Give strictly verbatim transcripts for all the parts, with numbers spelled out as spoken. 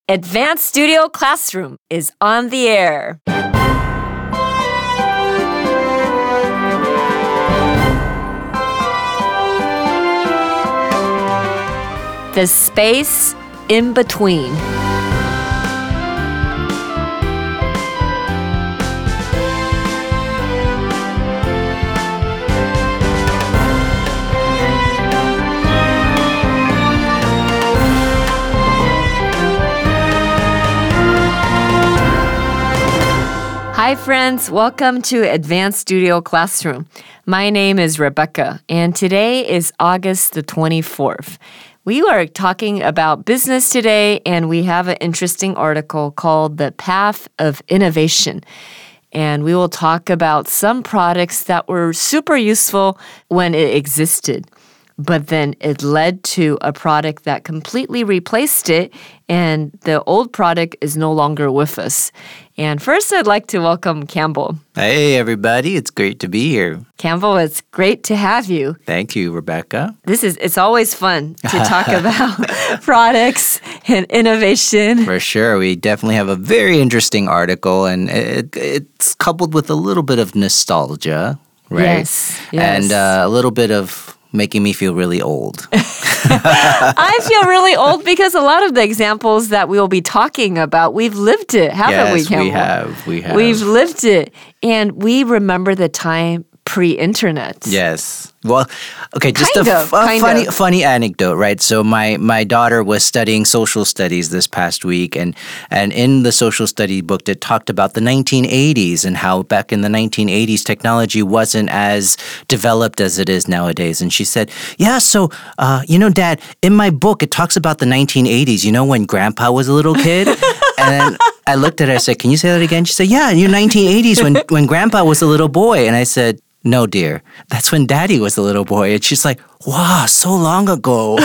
Advanced Studio Classroom is on the air. The space in between. Hi friends, welcome to Advanced Studio Classroom. My name is Rebecca, and today is August the twenty-fourth. We are talking about business today, and we have an interesting article called The Path of Innovation. And we will talk about some products that were super useful when it existed, but then it led to a product that completely replaced it, and the old product is no longer with us. And first, I'd like to welcome Campbell. Hey, everybody. It's great to be here. Campbell, it's great to have you. Thank you, Rebecca. This is, it's always fun to talk about products and innovation. For sure. We definitely have a very interesting article, and it, it's coupled with a little bit of nostalgia, right? Yes, yes. And uh, a little bit of making me feel really old. I feel really old because a lot of the examples that we'll be talking about, we've lived it, haven't yes, we, Campbell? we have. We have. We've lived it. And we remember the time pre-internet. Yes. Well, okay, just kind a, of, f- a kind funny of. funny anecdote, right? So my, my daughter was studying social studies this past week, and, and in the social study book, it talked about the nineteen eighties and how back in the nineteen eighties, technology wasn't as developed as it is nowadays. And she said, yeah, so, uh, you know, Dad, in my book, it talks about the nineteen eighties, you know, when Grandpa was a little kid? And I looked at her, I said, can you say that again? She said, yeah, you nineteen eighties when, when Grandpa was a little boy. And I said, no, dear, that's when Daddy was a little boy. And she's like, wow, so long ago.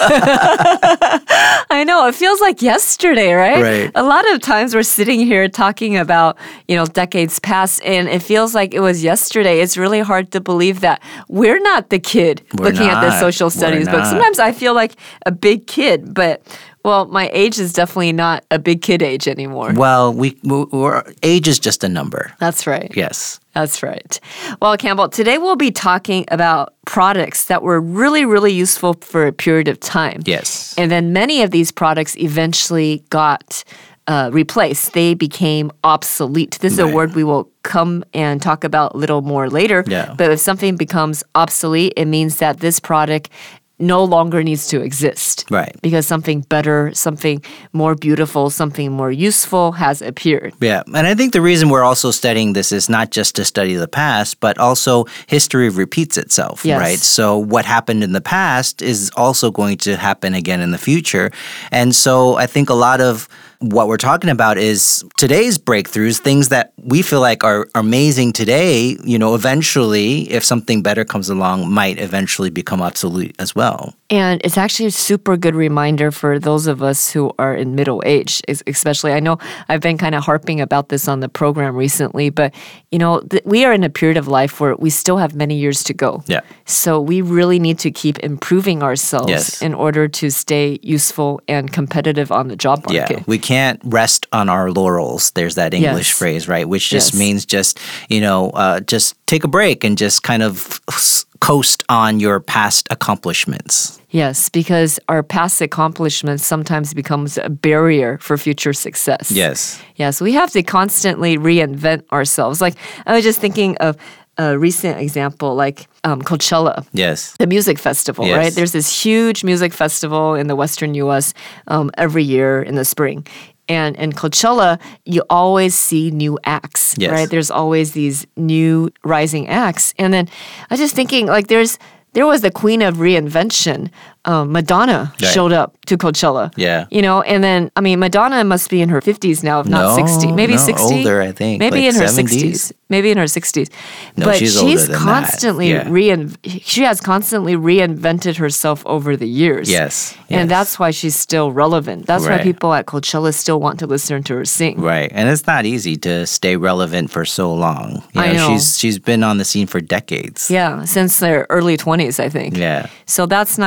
I know. It feels like yesterday, right? Right. A lot of times we're sitting here talking about, you know, decades past, and it feels like it was yesterday. It's really hard to believe that we're not the kid We're looking at the not. social We're studies book. not. Sometimes I feel like a big kid, but, well, my age is definitely not a big kid age anymore. Well, we, we're, age is just a number. That's right. Yes. That's right. Well, Campbell, today we'll be talking about products that were really, really useful for a period of time. Yes. And then many of these products eventually got uh, replaced. They became obsolete. This is Right. a word we will come and talk about a little more later. Yeah. But if something becomes obsolete, it means that this product no longer needs to exist. Right. Because something better, something more beautiful, something more useful has appeared. Yeah, and I think the reason we're also studying this is not just to study the past, but also history repeats itself, Yes. right? So what happened in the past is also going to happen again in the future. And so I think a lot of what we're talking about is today's breakthroughs, things that we feel like are amazing today, you know, eventually, if something better comes along, might eventually become obsolete as well. And it's actually a super good reminder for those of us who are in middle age, es- especially. I know I've been kind of harping about this on the program recently, but, you know, th- we are in a period of life where we still have many years to go. Yeah. So we really need to keep improving ourselves Yes. in order to stay useful and competitive on the job market. Yeah, we can't rest on our laurels. There's that English Yes. phrase, right? Which just Yes. means just, you know, uh, just take a break and just kind of s- coast on your past accomplishments. Yes, because our past accomplishments sometimes becomes a barrier for future success. Yes. Yes, we have to constantly reinvent ourselves. Like, I was just thinking of a recent example, like um, Coachella. Yes. The music festival, Yes. right? There's this huge music festival in the Western U S um, every year in the spring. And in Coachella, you always see new acts, Yes. right? There's always these new rising acts. And then I was just thinking, like, there's there was the queen of reinvention. Um, Madonna Right. showed up to Coachella. Yeah. You know, and then, I mean, Madonna must be in her fifties now, if not No, sixty. Maybe no, sixty? older, I think, Maybe like in her seventies. sixties. Maybe in her sixties. No, but she's older than that. constantly Yeah. rein- she has constantly reinvented herself over the years. Yes, And yes. that's why she's still relevant. That's why Right. people at Coachella still want to listen to her sing. Right. And it's not easy to stay relevant for so long. You I know. She's she's been on the scene for decades. Yeah, since their early twenties, I think. Yeah. So that's not easy,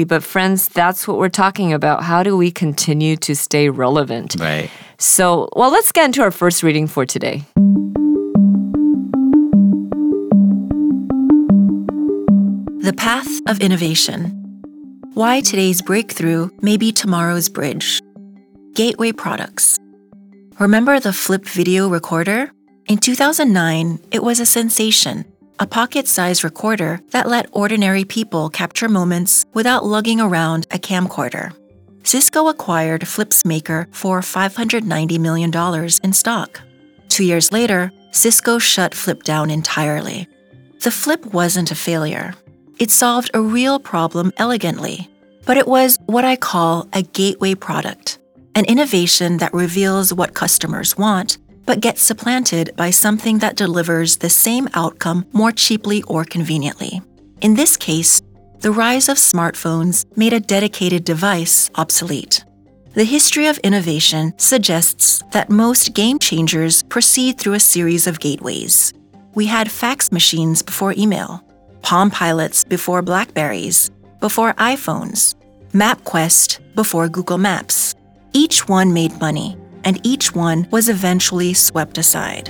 but friends, that's what we're talking about. How do we continue to stay relevant? Right. So, well, let's get into our first reading for today. The Path of Innovation. Why today's breakthrough may be tomorrow's bridge. Gateway Products. Remember the Flip video recorder? In two thousand nine, it was a sensation, a pocket-sized recorder that let ordinary people capture moments without lugging around a camcorder. Cisco acquired Flip's maker for five hundred ninety million dollars in stock. Two years later, Cisco shut Flip down entirely. The Flip wasn't a failure. It solved a real problem elegantly, but it was what I call a gateway product, an innovation that reveals what customers want, but gets supplanted by something that delivers the same outcome more cheaply or conveniently. In this case, the rise of smartphones made a dedicated device obsolete. The history of innovation suggests that most game changers proceed through a series of gateways. We had fax machines before email, Palm Pilots before Blackberries, before iPhones, MapQuest before Google Maps. Each one made money, and each one was eventually swept aside.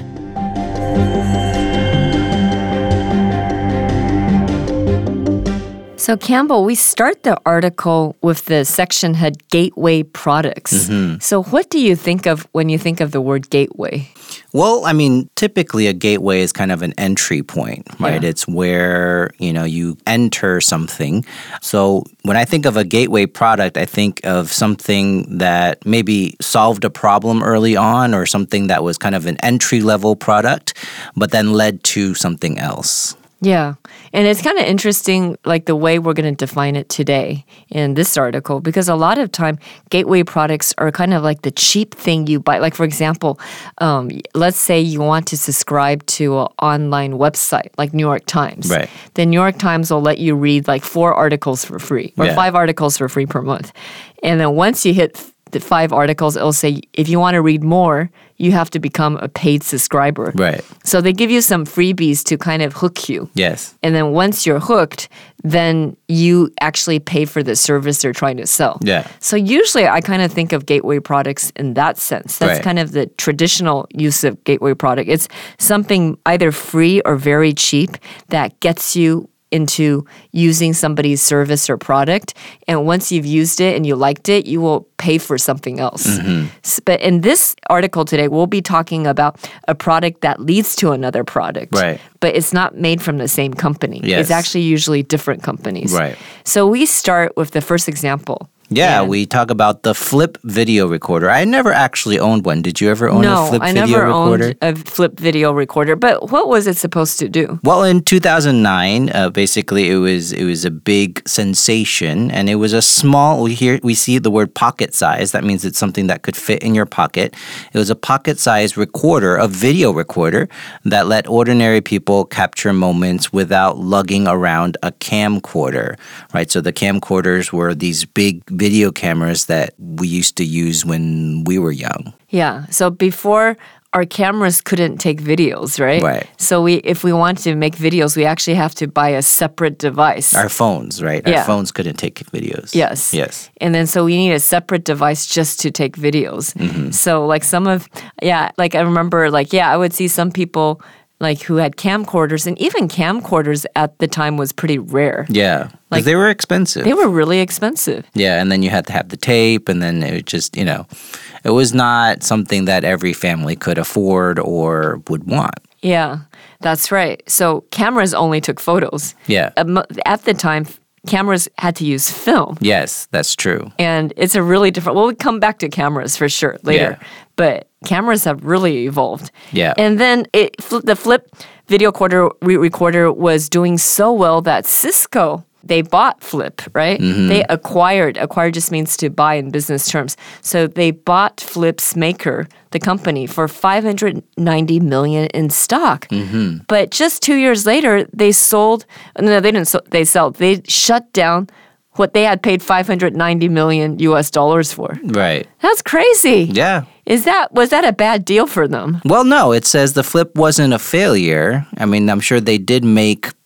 So, Campbell, we start the article with the section head Gateway Products. Mm-hmm. So, what do you think of when you think of the word gateway? Well, I mean, typically a gateway is kind of an entry point, right? Yeah. It's where, you know, you enter something. So when I think of a gateway product, I think of something that maybe solved a problem early on or something that was kind of an entry-level product, but then led to something else. Yeah. And it's kind of interesting, like the way we're going to define it today in this article, because a lot of time gateway products are kind of like the cheap thing you buy. Like, for example, um, let's say you want to subscribe to an online website like New York Times. Right. The New York Times will let you read like four articles for free or Yeah. five articles for free per month. And then once you hit the five articles, it'll say if you want to read more, you have to become a paid subscriber. Right. So they give you some freebies to kind of hook you. Yes. And then once you're hooked, then you actually pay for the service they're trying to sell. Yeah. So usually I kind of think of gateway products in that sense. That's Right. kind of the traditional use of gateway product. It's something either free or very cheap that gets you into using somebody's service or product. And once you've used it and you liked it, you will pay for something else. Mm-hmm. S- But in this article today, we'll be talking about a product that leads to another product. Right. But it's not made from the same company. Yes. It's actually usually different companies. Right. So we start with the first example. Yeah, And- we talk about the Flip video recorder. I never actually owned one. Did you ever own no, a Flip I video never recorder? owned a flip video recorder. But what was it supposed to do? Well, in two thousand nine, uh, basically it was it was a big sensation, and it was a small. We hear we see the word pocket size. That means it's something that could fit in your pocket. It was a pocket-sized recorder, a video recorder that let ordinary people capture moments without lugging around a camcorder. Right. So the camcorders were these big video cameras that we used to use when we were young. Yeah. So before our cameras couldn't take videos, right? Right. So we, if we want to make videos, we actually have to buy a separate device. Our phones, right? Yeah. Our phones couldn't take videos. Yes. Yes. And then so we need a separate device just to take videos. Mm-hmm. So like some of, yeah, like I remember like, yeah, I would see some people like who had camcorders, and even camcorders at the time was pretty rare. Yeah. Because Like- they were expensive. They were really expensive. Yeah, and then you had to have the tape, and then it just, you know, it was not something that every family could afford or would want. Yeah, that's right. So cameras only took photos. Yeah. Um, At the time, cameras had to use film. Yes, that's true. And it's a really different, well, we come back to cameras for sure later. Yeah. But cameras have really evolved. Yeah. And then it, the Flip video recorder, re- recorder was doing so well that Cisco, they bought Flip, right? Mm-hmm. They acquired. Acquire just means to buy in business terms. So they bought Flip's maker, the company, for five hundred ninety million dollars in stock. Mm-hmm. But just two years later, they sold. No, they didn't. So, they sell. They shut down what they had paid five hundred ninety million U S dollars for. Right. That's crazy. Yeah. Is that was that a bad deal for them? Well, no, it says the Flip wasn't a failure. I mean, I'm sure they did make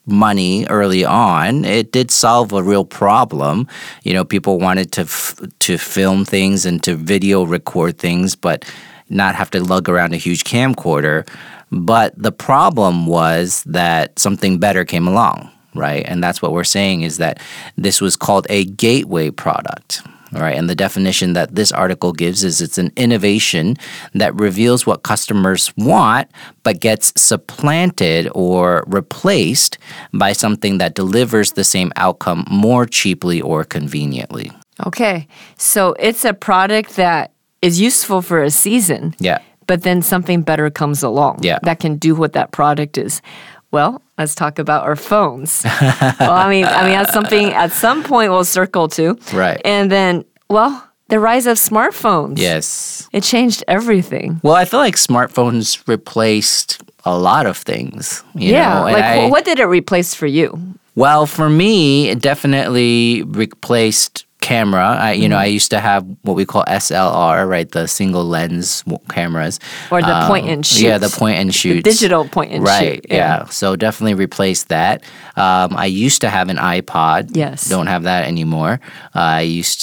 money early on, it did solve a real problem. You know, people wanted to f- to film things and to video record things, but not have to lug around a huge camcorder. But the problem was that something better came along, right? And that's what we're saying is that this was called a gateway product. All right, and the definition that this article gives is it's an innovation that reveals what customers want but gets supplanted or replaced by something that delivers the same outcome more cheaply or conveniently. Okay, so it's a product that is useful for a season. Yeah. But then something better comes along Yeah. that can do what that product is. Well, let's talk about our phones. well, I mean, I mean, that's something at some point we'll circle to. Right. And then, well, the rise of smartphones. Yes. It changed everything. Well, I feel like smartphones replaced a lot of things. You yeah. know? And Like, I, what did it replace for you? Well, for me, it definitely replaced camera. I, you know, I used to have what we call S L R, right? The single lens w- cameras. Or the Um, point and shoot. Yeah, the point and shoot. Digital point and right, shoot. yeah. So definitely replaced that. Um, I used to have an iPod. Yes. Don't have that anymore. Uh, I used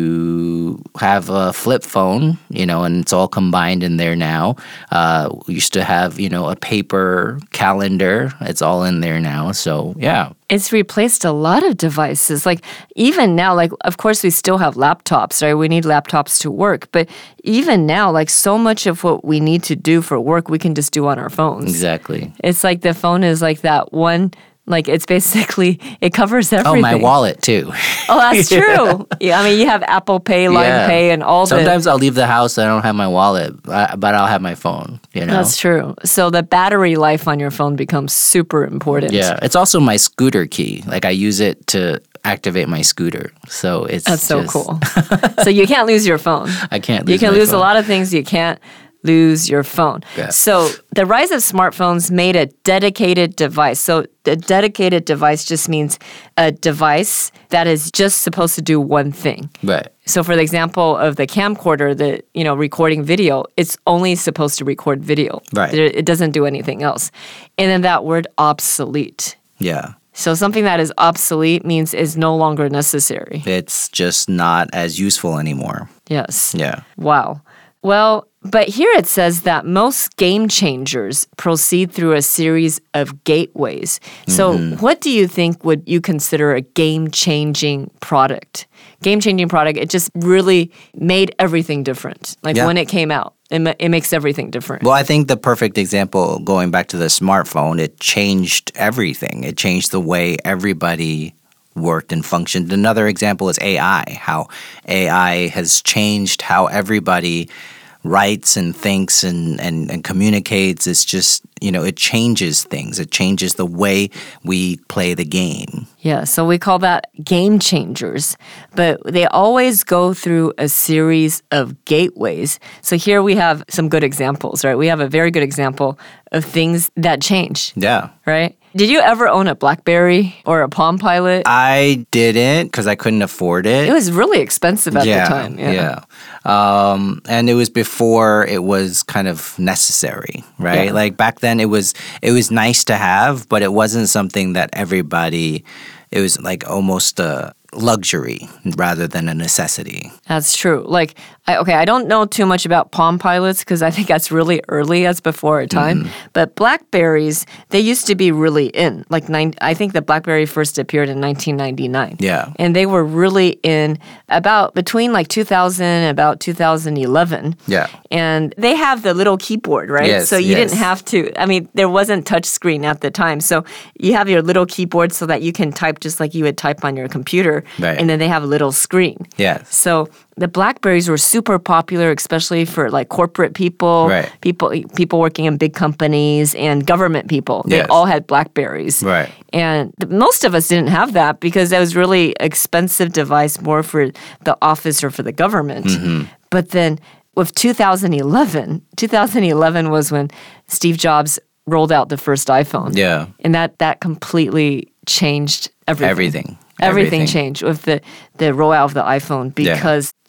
to have a flip phone, you know, and it's all combined in there now. Uh, we used to have, you know, a paper calendar. It's all in there now. So, yeah. It's replaced a lot of devices. Like even now, like of course we still have laptops, right? We need laptops to work. But even now, like so much of what we need to do for work, we can just do on our phones. Exactly. It's like the phone is like that one, like it's basically, it covers everything. Oh, my wallet too. Oh, that's true. Yeah, I mean, you have Apple Pay, Line Yeah. Pay, and all the... Sometimes I'll leave the house, I don't have my wallet, uh, but I'll have my phone, you know? That's true. So the battery life on your phone becomes super important. Yeah, it's also my scooter key. Like I use it to activate my scooter. So it's That's so just- cool. So you can't lose your phone. I can't lose You can my lose phone. a lot of things. You can't lose your phone. Yeah. So the rise of smartphones made a dedicated device. So a dedicated device just means a device that is just supposed to do one thing. Right. So for the example of the camcorder, the you know recording video, it's only supposed to record video. Right. It it doesn't do anything else. And then that word obsolete. Yeah. So something that is obsolete means is no longer necessary. It's just not as useful anymore. Yes. Yeah. Wow. Well, but here it says that most game changers proceed through a series of gateways. So Mm-hmm. what do you think would you consider a game-changing product? Game-changing product, it just really made everything different. Like Yeah. when it came out, it, ma- it makes everything different. Well, I think the perfect example, going back to the smartphone, it changed everything. It changed the way everybody worked and functioned. Another example is A I, how A I has changed how everybody writes and thinks and, and, and communicates. It's just, you know, it changes things. It changes the way we play the game. Yeah, so we call that game changers, but they always go through a series of gateways. So here we have some good examples, right? We have a very good example of things that change, Yeah. right? Did you ever own a BlackBerry or a Palm Pilot? I didn't because I couldn't afford it. It was really expensive at yeah, the time. Yeah. yeah. Um, and it was before it was kind of necessary, right? Yeah. Like back then, it was it was nice to have, but it wasn't something that everybody. It was like almost a luxury rather than a necessity. That's true. Like, I, okay, I don't know too much about Palm Pilots because I think that's really early. That's before our time. Mm-hmm. But Blackberries, they used to be really in. Like, nine, I think the Blackberry first appeared in nineteen ninety-nine. Yeah. And they were really in about between like two thousand and about two thousand eleven. Yeah. And they have the little keyboard, right? Yes, so you yes. didn't have to, I mean, there wasn't touch screen at the time. So you have your little keyboard so that you can type just like you would type on your computer. Right. And then they have a little screen. Yes. So the Blackberries were super popular, especially for like corporate people, Right. people people working in big companies, and government people. They Yes. all had Blackberries. Right. And th- most of us didn't have that because that was really expensive device, more for the office or for the government. Mm-hmm. But then with two thousand eleven, two thousand eleven was when Steve Jobs rolled out the first iPhone. Yeah. And that that completely changed everything. Everything. Everything changed with the, the rollout of the iPhone because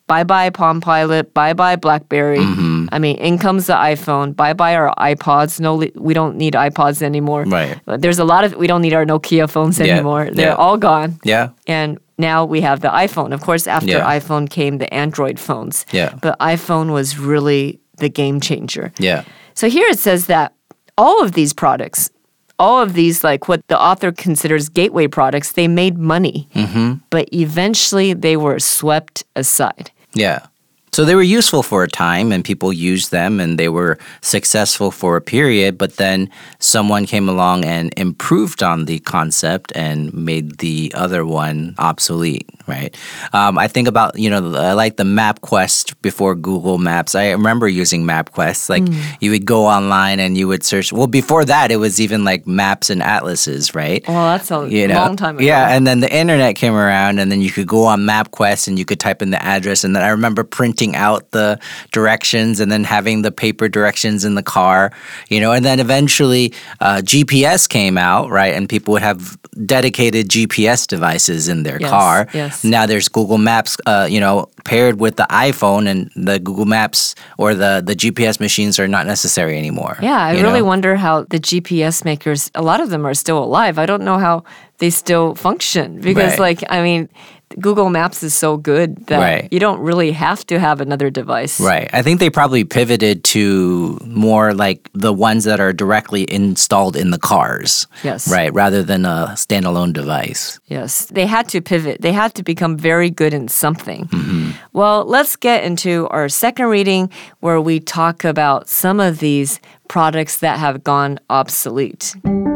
bye-bye Palm Pilot, bye-bye BlackBerry. Mm-hmm. I mean, in comes the iPhone, bye-bye our iPods. No, we don't need iPods anymore. Right. There's a lot of, we don't need our Nokia phones Yeah. anymore. They're Yeah. all gone. Yeah. And now we have the iPhone. Of course, after Yeah. iPhone came the Android phones. Yeah. But iPhone was really the game changer. Yeah. So here it says that all of these products, all of these, like what the author considers gateway products, they made money. Mm-hmm. But eventually they were swept aside. Yeah. So they were useful for a time and people used them and they were successful for a period, but then someone came along and improved on the concept and made the other one obsolete, right? Um, I think about, you know, I like the MapQuest before Google Maps. I remember using MapQuest. Like mm. you would go online and you would search. Well, before that, it was even like maps and atlases, right? Well, that's a you know? long time ago. Yeah, and then the internet came around and then you could go on MapQuest and you could type in the address. And then I remember printing out the directions and then having the paper directions in the car, you know, and then eventually uh, G P S came out, right? And people would have dedicated G P S devices in their yes, car. Yes. Now there's Google Maps, uh, you know, paired with the iPhone, and the Google Maps or the, the G P S machines are not necessary anymore. Yeah, I you really know? wonder how the G P S makers, a lot of them are still alive. I don't know how they still function because, Right. like, I mean, Google Maps is so good that Right. you don't really have to have another device. Right. I think they probably pivoted to more like the ones that are directly installed in the cars. Yes. Right. Rather than a standalone device. Yes. They had to pivot. They had to become very good in something. Mm-hmm. Well, let's get into our second reading where we talk about some of these products that have gone obsolete.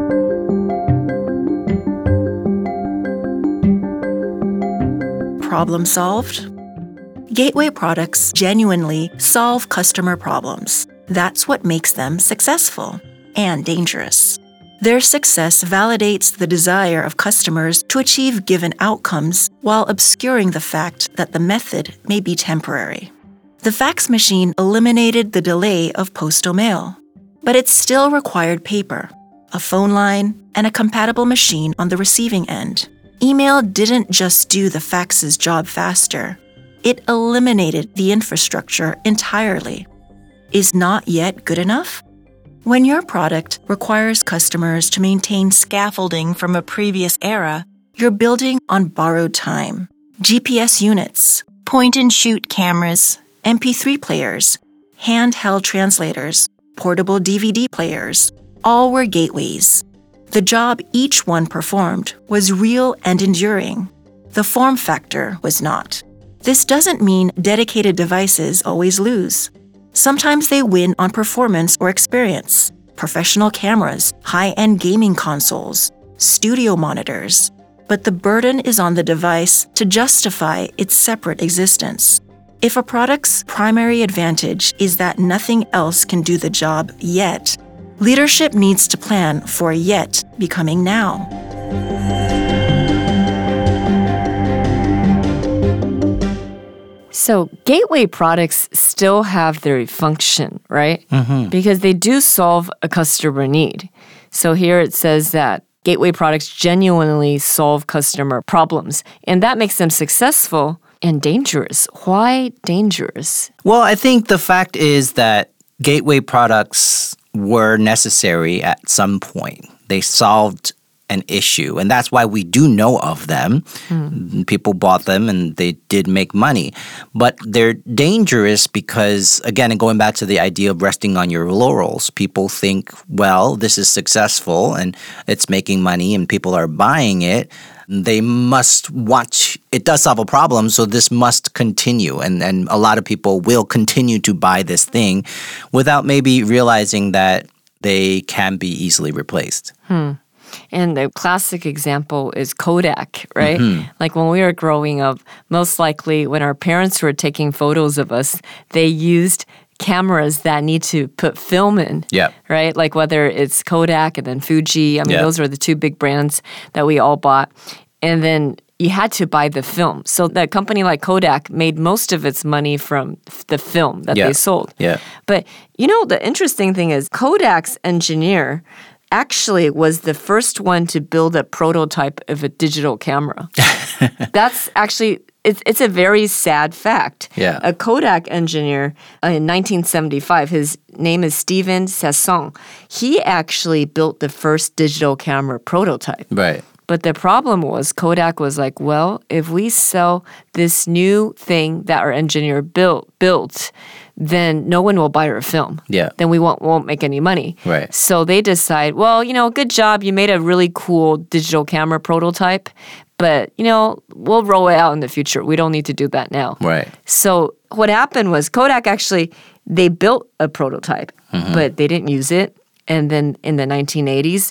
Problem solved? Gateway products genuinely solve customer problems. That's what makes them successful and dangerous. Their success validates the desire of customers to achieve given outcomes while obscuring the fact that the method may be temporary. The fax machine eliminated the delay of postal mail, but it still required paper, a phone line, and a compatible machine on the receiving end. Email didn't just do the fax's job faster. It eliminated the infrastructure entirely. Is not yet good enough? When your product requires customers to maintain scaffolding from a previous era, you're building on borrowed time. G P S units, point-and-shoot cameras, M P three players, handheld translators, portable D V D players, all were gateways. The job each one performed was real and enduring. The form factor was not. This doesn't mean dedicated devices always lose. Sometimes they win on performance or experience. Professional cameras, high-end gaming consoles, studio monitors. But the burden is on the device to justify its separate existence. If a product's primary advantage is that nothing else can do the job yet, leadership needs to plan for yet becoming now. So gateway products still have their function, right? Mm-hmm. Because they do solve a customer need. So here it says that gateway products genuinely solve customer problems, and that makes them successful and dangerous. Why dangerous? Well, I think the fact is that gateway products were necessary at some point. They solved an issue, and that's why we do know of them. Mm. People bought them and they did make money. But they're dangerous because, again, going back to the idea of resting on your laurels, people think, well, this is successful and it's making money and people are buying it. They must want, it does solve a problem, so this must continue. And, and a lot of people will continue to buy this thing without maybe realizing that they can be easily replaced. Hmm. And the classic example is Kodak, right? Mm-hmm. Like when we were growing up, most likely when our parents were taking photos of us, they used cameras that need to put film in, yeah. right? Like whether it's Kodak and then Fuji. I mean, yeah. those are the two big brands that we all bought. And then you had to buy the film. So that company like Kodak made most of its money from the film that yeah. they sold. Yeah. But you know, the interesting thing is Kodak's engineer actually was the first one to build a prototype of a digital camera. That's actually it's it's a very sad fact. Yeah. A Kodak engineer uh, in nineteen seventy-five, his name is Steven Sasson. He actually built the first digital camera prototype. Right. But the problem was Kodak was like, well, if we sell this new thing that our engineer built, built then no one will buy our film. Yeah. Then we won't won't make any money. Right. So they decide, well, you know, good job. You made a really cool digital camera prototype, but, you know, we'll roll it out in the future. We don't need to do that now. Right. So what happened was Kodak actually, they built a prototype, mm-hmm. but they didn't use it. And then in the nineteen eighties,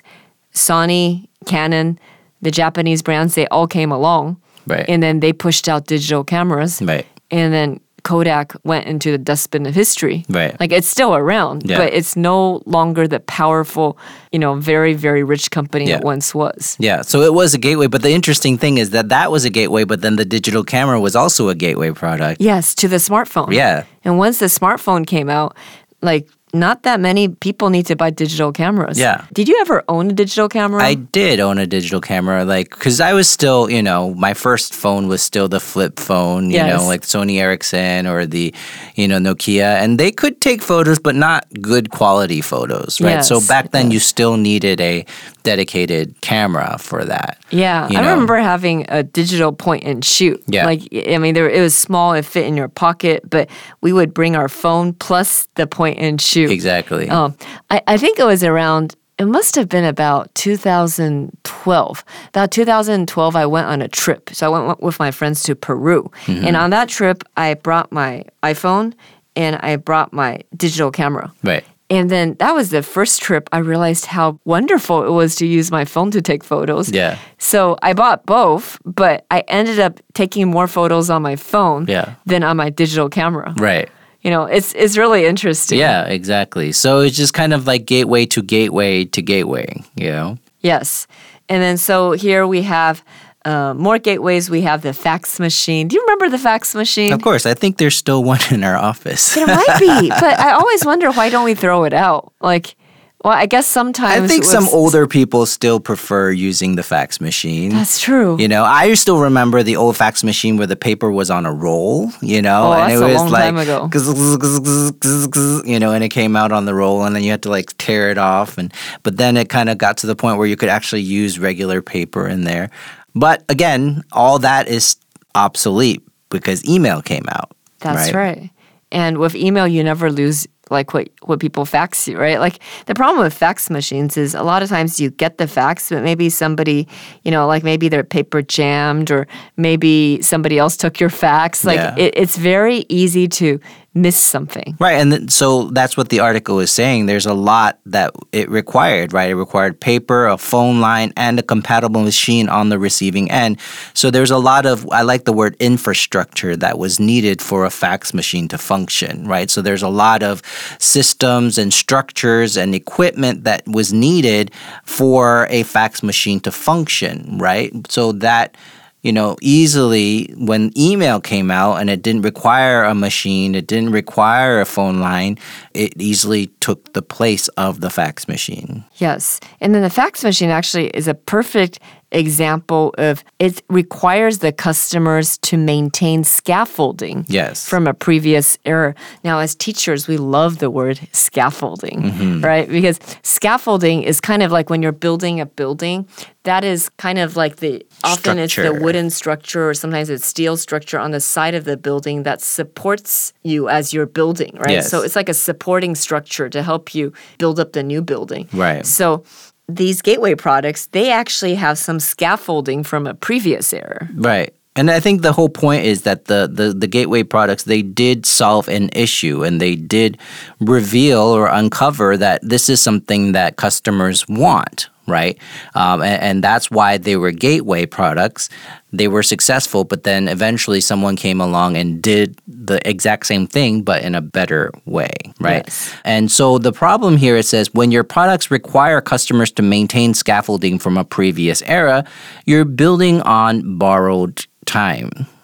Sony, Canon, the Japanese brands, they all came along. Right. And then they pushed out digital cameras. Right. And then Kodak went into the dustbin of history. Right. Like it's still around, Yeah. but it's no longer the powerful, you know, very, very rich company Yeah. it once was. Yeah, so it was a gateway, but the interesting thing is that that was a gateway, but then the digital camera was also a gateway product. Yes, to the smartphone. Yeah. And once the smartphone came out, like not that many people need to buy digital cameras. Yeah. Did you ever own a digital camera? I did own a digital camera, like, because I was still, you know, my first phone was still the flip phone, you Yes. know, like Sony Ericsson or the, you know, Nokia, and they could take photos, but not good quality photos, right? So Yes, back then, yes. you still needed a dedicated camera for that. Yeah, you I know? remember having a digital point and shoot. Yeah. Like, I mean, there, it was small, it fit in your pocket, but we would bring our phone plus the point and shoot. Exactly. Um, I, I think it was around, it must have been about two thousand twelve. About two thousand twelve, I went on a trip. So I went with my friends to Peru. Mm-hmm. And on that trip, I brought my iPhone and I brought my digital camera. Right. And then that was the first trip I realized how wonderful it was to use my phone to take photos. Yeah. So I bought both, but I ended up taking more photos on my phone Yeah. than on my digital camera. Right. You know, it's it's really interesting. Yeah, exactly. So it's just kind of like gateway to gateway to gateway, you know? Yes. And then so here we have uh, more gateways. We have the fax machine. Do you remember the fax machine? Of course, I think there's still one in our office. There might be, but I always wonder why don't we throw it out? Like, well, I guess sometimes I think it some was- older people still prefer using the fax machine. That's true. You know, I still remember the old fax machine where the paper was on a roll, you know, Oh, and that's it a was long like, time ago. you know, and it came out on the roll, and then you had to like tear it off, and but then it kind of got to the point where you could actually use regular paper in there. But again, all that is obsolete because email came out. That's right. And with email, you never lose like what, what people fax you, right? Like the problem with fax machines is a lot of times you get the fax, but maybe somebody, you know, like maybe their paper jammed or maybe somebody else took your fax. Like Yeah. it, it's very easy to miss something. Right, and th- so that's what the article is saying. There's a lot that it required, right? It required paper, a phone line, and a compatible machine on the receiving end. So there's a lot of, I like the word infrastructure that was needed for a fax machine to function, right? So there's a lot of systems and structures and equipment that was needed for a fax machine to function, right? So that you know, easily when email came out and it didn't require a machine, it didn't require a phone line, it easily took the place of the fax machine. Yes. And then the fax machine actually is a perfect example of it requires the customers to maintain scaffolding Yes. from a previous era. Now, as teachers, we love the word scaffolding, Mm-hmm. right? Because scaffolding is kind of like when you're building a building, that is kind of like the, often it's the Structure. wooden structure or sometimes it's steel structure on the side of the building that supports you as you're building, right? Yes. So it's like a supporting structure to help you build up the new building. Right. So these gateway products, they actually have some scaffolding from a previous era. Right. And I think the whole point is that the, the, the gateway products, they did solve an issue and they did reveal or uncover that this is something that customers want, right? Um, and, and that's why they were gateway products. They were successful, but then eventually someone came along and did the exact same thing, but in a better way, right? Yes. And so the problem here, it says, when your products require customers to maintain scaffolding from a previous era, you're building on borrowed time.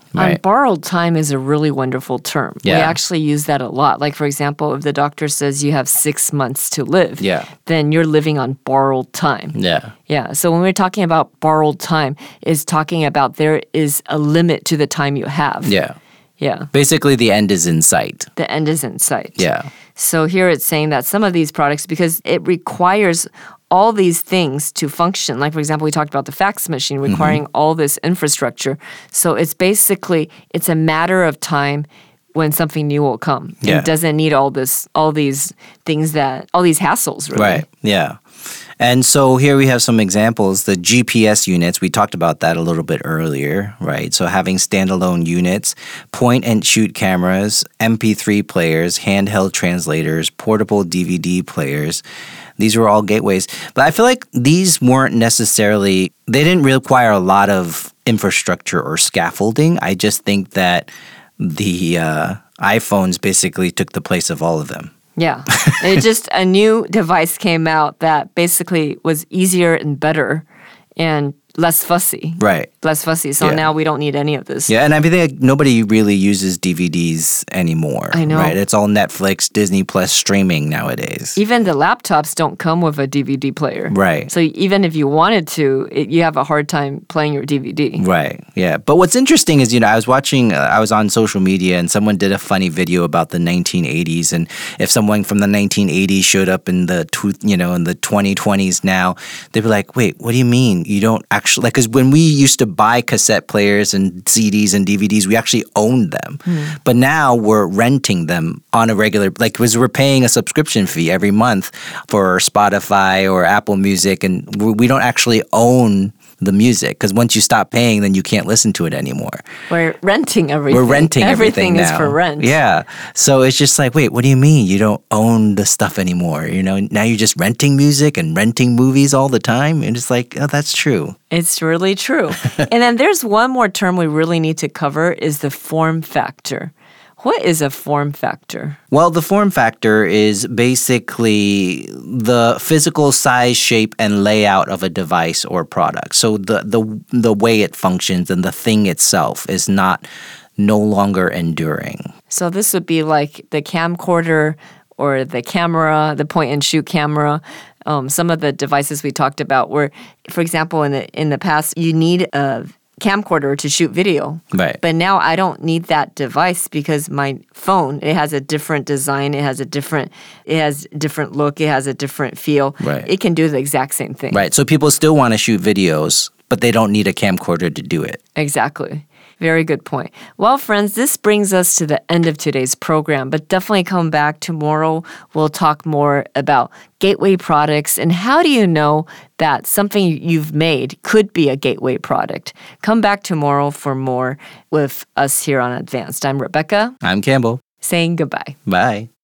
Right. Um, borrowed time is a really wonderful term. Yeah. We actually use that a lot. Like, for example, if the doctor says you have six months to live, Yeah. then you're living on borrowed time. Yeah. Yeah. So when we're talking about borrowed time, is talking about there is a limit to the time you have. Yeah. Yeah. Basically, the end is in sight. The end is in sight. Yeah. So here it's saying that some of these products, because it requires all these things to function. Like, for example, we talked about the fax machine requiring mm-hmm. all this infrastructure. So it's basically, it's a matter of time when something new will come. Yeah. It doesn't need all this, all these things that, all these hassles, really. Right. Yeah. And so here we have some examples. The G P S units, we talked about that a little bit earlier, right? So having standalone units, point and shoot cameras, M P three players, handheld translators, portable D V D players. These were all gateways. But I feel like these weren't necessarily, they didn't require a lot of infrastructure or scaffolding. I just think that the uh, iPhones basically took the place of all of them. Yeah. It just, a new device came out that basically was easier and better and less fussy. Right. Less fussy. So Yeah. now we don't need any of this. Yeah, and I think like, nobody really uses D V Ds anymore. I know. Right? It's all Netflix, Disney Plus streaming nowadays. Even the laptops don't come with a D V D player. Right. So even if you wanted to, it, you have a hard time playing your D V D. Right. Yeah. But what's interesting is, you know, I was watching, uh, I was on social media and someone did a funny video about the nineteen eighties. And if someone from the nineteen eighties showed up in the, two, you know, in the twenty twenties now, they'd be like, wait, what do you mean? You don't actually, like, because when we used to buy cassette players and C Ds and D V Ds, we actually owned them. Mm. But now we're renting them on a regular, like, because we're paying a subscription fee every month for Spotify or Apple Music, and we don't actually own the music, because once you stop paying, then you can't listen to it anymore. We're renting everything. We're renting everything. Everything is now. for rent. Yeah. So it's just like, wait, what do you mean you don't own the stuff anymore? You know, now you're just renting music and renting movies all the time. And it's like, oh, that's true. It's really true. And then there's one more term we really need to cover is the form factor. What is a form factor? Well, the form factor is basically the physical size, shape, and layout of a device or product. So the the the way it functions and the thing itself is not no longer enduring. So this would be like the camcorder or the camera, the point-and-shoot camera. Um, some of the devices we talked about were, for example, in the in the past, you need a camcorder to shoot video. Right. But now I don't need that device because my phone, it has a different design, it has a different it has different look, it has a different feel. Right. It can do the exact same thing. Right. So people still want to shoot videos, but they don't need a camcorder to do it. Exactly. Very good point. Well, friends, this brings us to the end of today's program, but definitely come back tomorrow. We'll talk more about gateway products and how do you know that something you've made could be a gateway product. Come back tomorrow for more with us here on Advanced. I'm Rebecca. I'm Campbell. Saying goodbye. Bye.